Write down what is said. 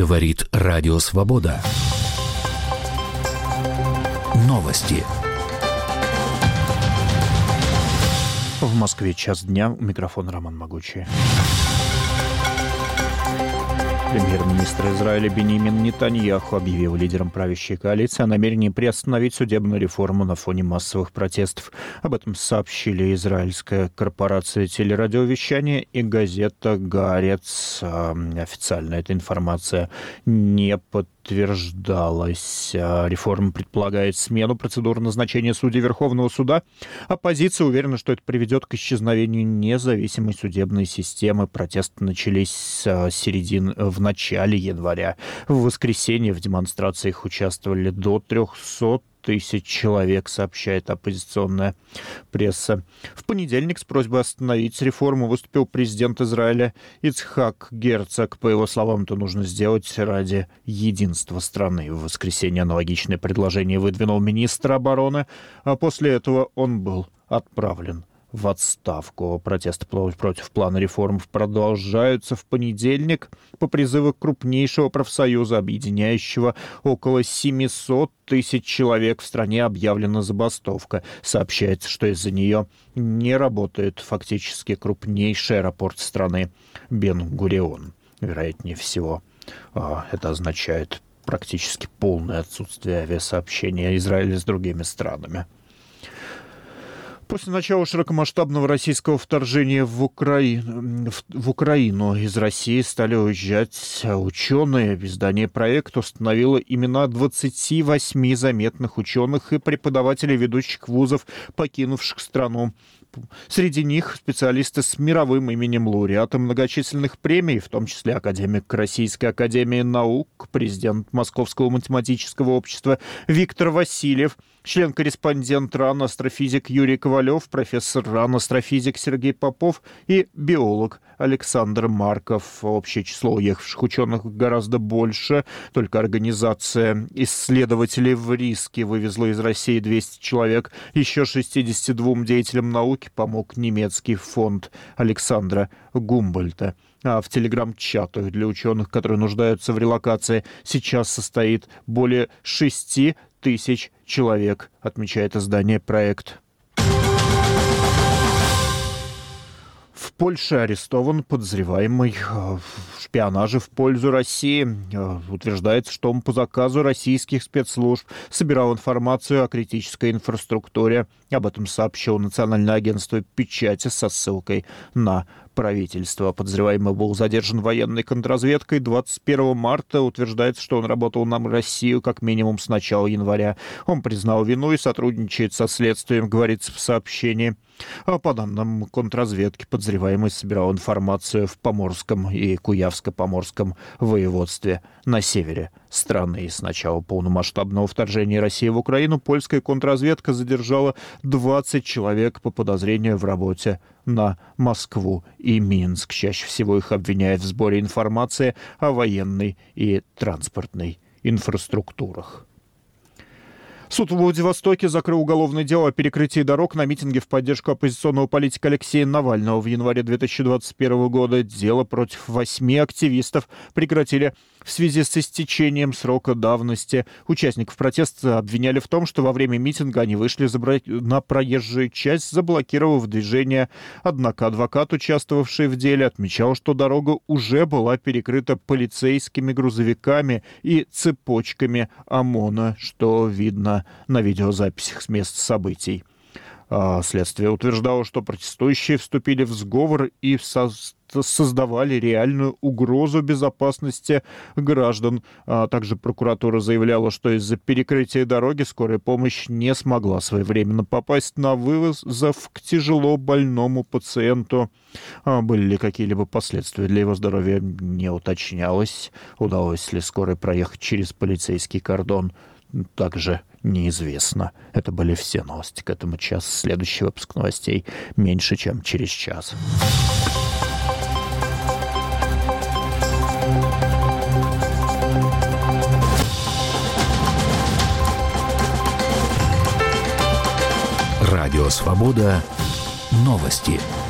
Говорит Радио Свобода. Новости. В Москве час дня. У микрофона Роман Могучий. Премьер-министр Израиля Биньямин Нетаньяху объявил лидером правящей коалиции о намерении приостановить судебную реформу на фоне массовых протестов. Об этом сообщили израильская корпорация телерадиовещания и газета «Гаарец». Официально эта информация не подтверждалась. Реформа предполагает смену процедуры назначения судей Верховного суда. Оппозиция уверена, что это приведет к исчезновению независимой судебной системы. Протесты начались в начале января. В воскресенье в демонстрациях участвовали до 300 тысяч человек, сообщает оппозиционная пресса. В понедельник с просьбой остановить реформу выступил президент Израиля Ицхак Герцог. По его словам, это нужно сделать ради единства страны. В воскресенье аналогичное предложение выдвинул министр обороны, а после этого он был отправлен в отставку. Протесты против плана реформ продолжаются в понедельник. По призыву крупнейшего профсоюза, объединяющего около 700 тысяч человек, в стране объявлена забастовка. Сообщается, что из-за нее не работает фактически крупнейший аэропорт страны Бен-Гурион. Вероятнее всего, это означает практически полное отсутствие авиасообщения Израиля с другими странами. После начала широкомасштабного российского вторжения в Украину из России стали уезжать ученые. Издание «Проект» установило имена 28 заметных ученых и преподавателей ведущих вузов, покинувших страну. Среди них специалисты с мировым именем, лауреаты многочисленных премий, в том числе академик Российской академии наук, президент Московского математического общества Виктор Васильев, член-корреспондент РАН астрофизик Юрий Ковалев, профессор РАН астрофизик Сергей Попов и биолог Александр Марков. Общее число уехавших ученых гораздо больше. Только организация исследователей в риске вывезла из России 200 человек. Еще 62 деятелям науки помог немецкий фонд Александра Гумбольдта. А в телеграм-чатах для ученых, которые нуждаются в релокации, сейчас состоит более 6 тысяч человек, отмечает издание «Проект». В Польше арестован подозреваемый в шпионаже в пользу России. Утверждается, что он по заказу российских спецслужб собирал информацию о критической инфраструктуре. Об этом сообщило Национальное агентство печати со ссылкой на правительство. Подозреваемый был задержан военной контрразведкой 21 марта. Утверждается, что он работал на Россию как минимум с начала января. Он признал вину и сотрудничает со следствием, говорится в сообщении. По данным контрразведки, подозреваемый собирал информацию в Поморском и Куявско-Поморском воеводстве на севере страны. С начала полномасштабного вторжения России в Украину польская контрразведка задержала 20 человек по подозрению в работе на Москву и Минск. Чаще всего их обвиняют в сборе информации о военной и транспортной инфраструктурах. Суд в Владивостоке закрыл уголовное дело о перекрытии дорог на митинге в поддержку оппозиционного политика Алексея Навального в январе 2021 года. Дело против 8 активистов прекратили в связи с истечением срока давности. Участников протеста обвиняли в том, что во время митинга они вышли на проезжую часть, заблокировав движение. Однако адвокат, участвовавший в деле, отмечал, что дорога уже была перекрыта полицейскими грузовиками и цепочками ОМОНа, что видно на видеозаписях с места событий. Следствие утверждало, что протестующие вступили в сговор и создавали реальную угрозу безопасности граждан. Также прокуратура заявляла, что из-за перекрытия дороги скорая помощь не смогла своевременно попасть на вызов к тяжело больному пациенту. Были ли какие-либо последствия для его здоровья, не уточнялось. Удалось ли скорой проехать через полицейский кордон, также неизвестно. Это были все новости к этому часу. Следующий выпуск новостей меньше, чем через час. Радио «Свобода». Новости.